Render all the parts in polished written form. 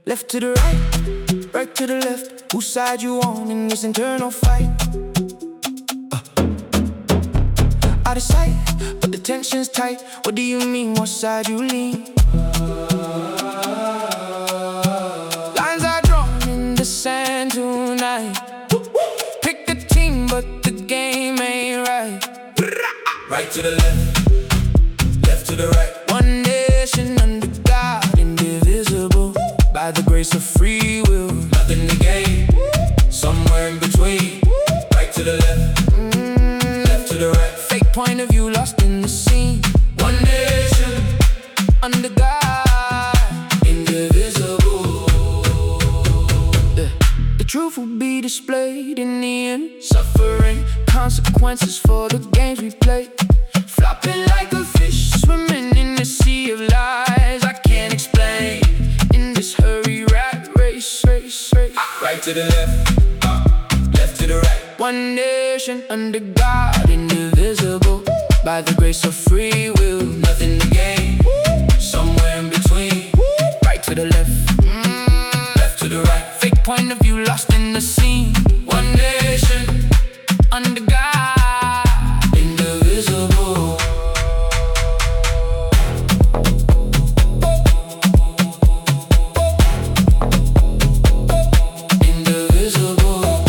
Left to the right, right to the left. Whose side you on in this internal fight? Out of sight, but the tension's tight. What do you mean, what side you lean? Lines are drawn in the sand tonight. Pick the team, but the game ain't right. Right to the left, left to the right. One nation under God, indivisible, by the grace of free will. Nothing to gain, somewhere in between. Right to the left, left to the right. Fake point of view lost in the scene. One nation Under God, indivisible. the truth will be displayed in the end. Suffering consequences for the games we play. Flopping like a fish, swimming in the sea of lies I can't explain. In this hurry rat race, race. Right to the left, left to the right. One nation under God, indivisible, by the grace of free will. Nothing to gain, somewhere in between. Right to the left, Left to the right. fake point of view lost in the scene. One nation Under God, indivisible. Indivisible.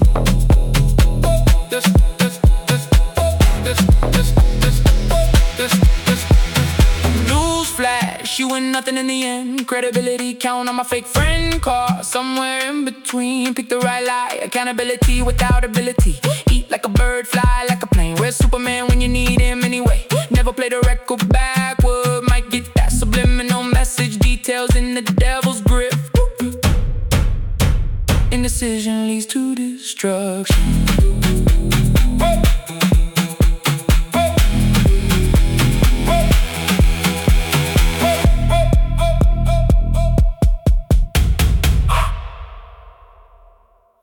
News flash, you ain't nothing in the end. Credibility count on my fake friend car. Somewhere in between, pick the right lie. Accountability without ability. Eat like a bird, fly like a plane. Where's Superman when you need him anyway? Never play the record backward. Might get that subliminal message. Details in the devil's grip. Indecision leads to destruction.